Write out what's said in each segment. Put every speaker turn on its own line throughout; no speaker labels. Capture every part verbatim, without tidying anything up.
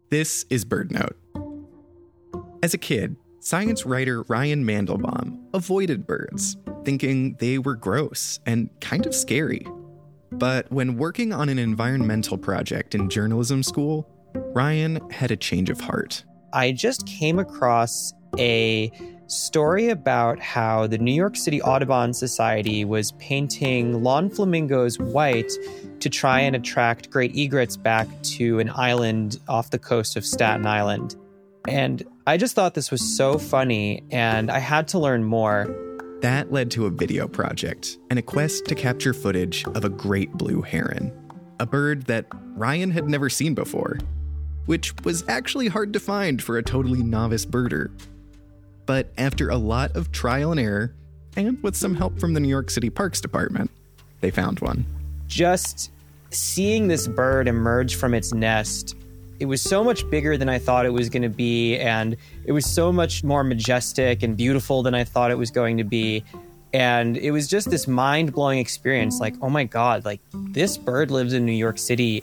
This is BirdNote. As a kid, science writer Ryan Mandelbaum avoided birds, thinking they were gross and kind of scary. But when working on an environmental project in journalism school, Ryan had a change of heart.
I just came across a story about how the New York City Audubon Society was painting lawn flamingos white to try and attract great egrets back to an island off the coast of Staten Island. And I just thought this was so funny, and I had to learn more.
That led to a video project and a quest to capture footage of a great blue heron, a bird that Ryan had never seen before, which was actually hard to find for a totally novice birder. But after a lot of trial and error, and with some help from the New York City Parks Department, they found one.
Just seeing this bird emerge from its nest, it was so much bigger than I thought it was going to be, and it was so much more majestic and beautiful than I thought it was going to be. And it was just this mind-blowing experience, like, oh my God, like, this bird lives in New York City.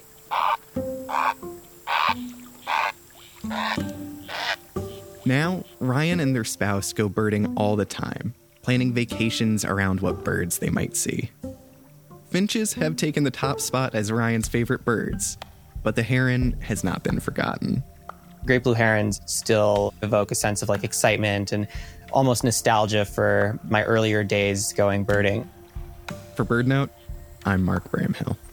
Now, Ryan and their spouse go birding all the time, planning vacations around what birds they might see. Finches have taken the top spot as Ryan's favorite birds, but the heron has not been forgotten.
Great blue herons still evoke a sense of like excitement and almost nostalgia for my earlier days going birding.
For BirdNote, I'm Mark Bramhill.